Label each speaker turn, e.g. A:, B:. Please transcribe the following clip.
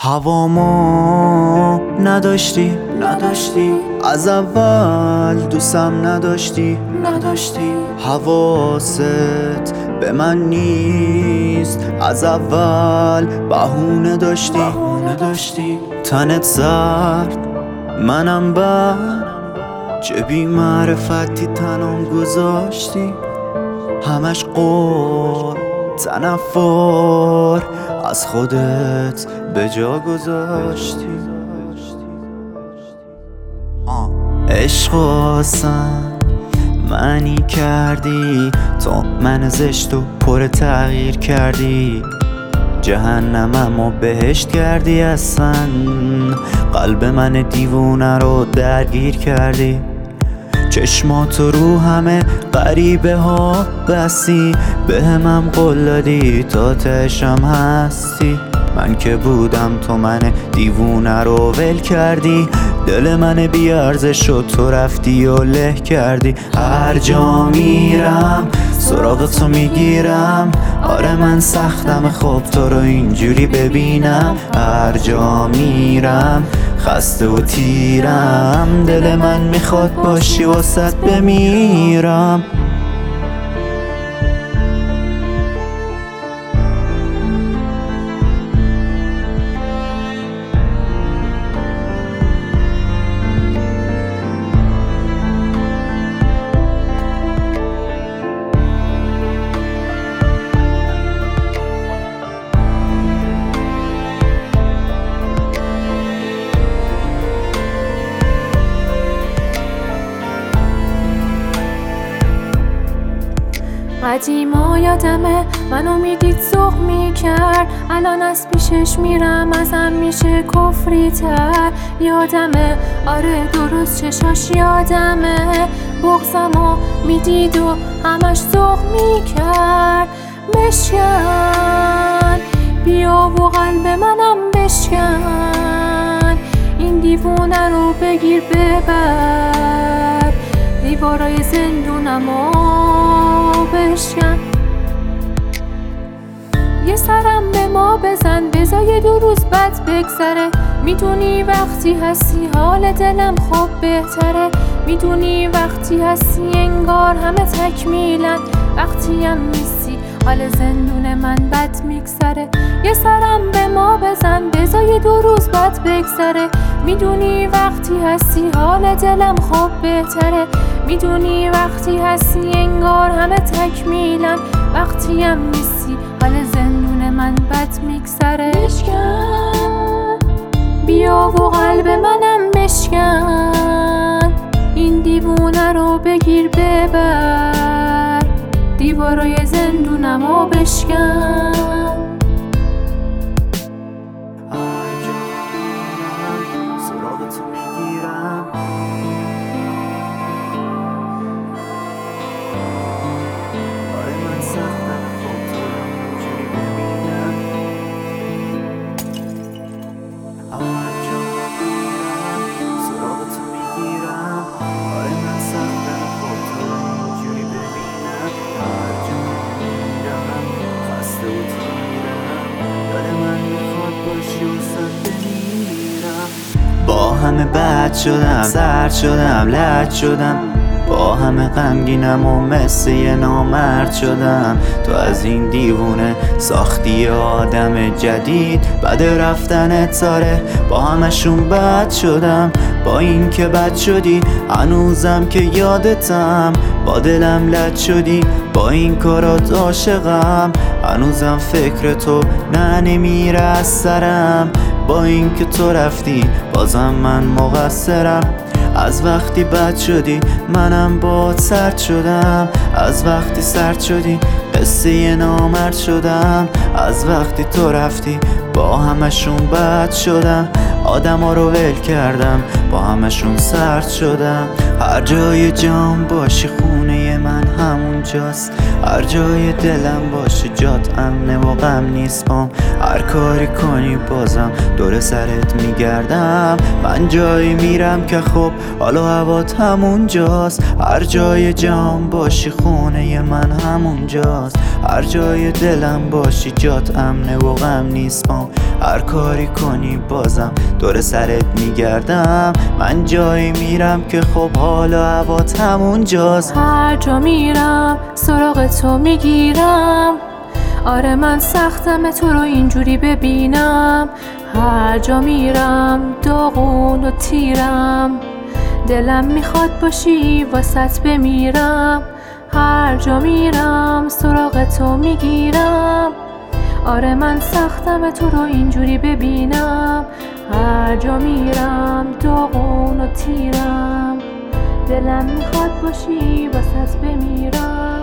A: هوامو نداشتی از اول دوستم نداشتی حواست به من نیست از اول بهونه داشتی تنت زرد منم بر چه بی معرفتی تنم گذاشتی همش قول تنفر از خودت به جا گذاشتی عشق واسم معنی کردی تو من زشت و پر تغییر کردی جهنممو بهشت کردی اصلا قلب من دیوونه رو درگیر کردی چشماتو رو همه غریبه ها بستی به همم قول دادی تا تهشم هستی من که بودم تو من دیوونه رو ول کردی دل من بیارزش شد تو رفتی و له کردی هر جا میرم سراغ تو میگیرم آره من سختم خب تو رو اینجوری ببینم هر جا میرم خسته و تیرم دل من میخواد باشی واسط بمیرم
B: قدیما یادمه منو میدید ذوق میکرد الان از پیشش میرم ازم میشه کفری تر یادمه آره درست چشاش یادمه بغضمو میدید و همش ذوق میکرد بشکن بیا و قلب منم بشکن این دیوونه رو بگیر ببر دیوارای زندونمو بشکن یه سرم به ما بزن بذار 2 روز بد بگذره میدونی وقتی هستی حال دلم خوب بهتره میدونی وقتی هستی انگار همه تکمیلن وقتی هم نیستی حال زندون من بد میگذره یه سرم به ما بزن بذار 2 روز بد بگذره میدونی وقتی هستی حال دلم خوب بهتره میدونی وقتی هستی انگار همه تکمیلن وقتی هم نیستی حال زندون من بد میگذره بشکن بیا و قلب منم بشکن این دیوونه رو بگیر ببر دیوارای زندونمو بشکن
A: با همه بد شدم سرد شدم لج شدم با همه غمگینم و مثل یه نامرد شدم تو از این دیوونه ساختی آدم جدید بعد رفتن تاره با همشون بد شدم با این که بد شدی هنوزم که یادتم با دلم لج شدی با این کارات عاشقم هنوزم فکر تو نمیره از سرم با این که تو رفتی بازم من مقصرم از وقتی بد شدی منم باد سرد شدم از وقتی سرد شدی قصه یه نامرد شدم از وقتی تو رفتی با همشون بد شدم آدما رو ول کردم با همشون سرد شدم هر جای جام باشی خونه من همون جاست هر جای دلم باشی جات امنه و غم نیست بام. هر کاری کنی بازم دور سرت میگردم. من جایی میرم که خب حالا هوات همونجاست. هر جای جام باشی خونه من همونجاست. هر جای دلم باشی جات امنه و غم نیست بام. هر کاری کنی بازم دور سرت میگردم. من جایی میرم که خب حالا هوات همونجاست.
B: هر جا میرم سراغ تو میگیرم. آره من سختم تو رو اینجوری ببینم. هر جا میرم داغون و تیرم. دلم میخواد باشی واسط بمیرم. هر جا میرم سراغ تو میگیرم. آره من سختم تو رو اینجوری ببینم. هر جا میرم داغون و تیرم. دلم میخواد باشی واسط بمیرم.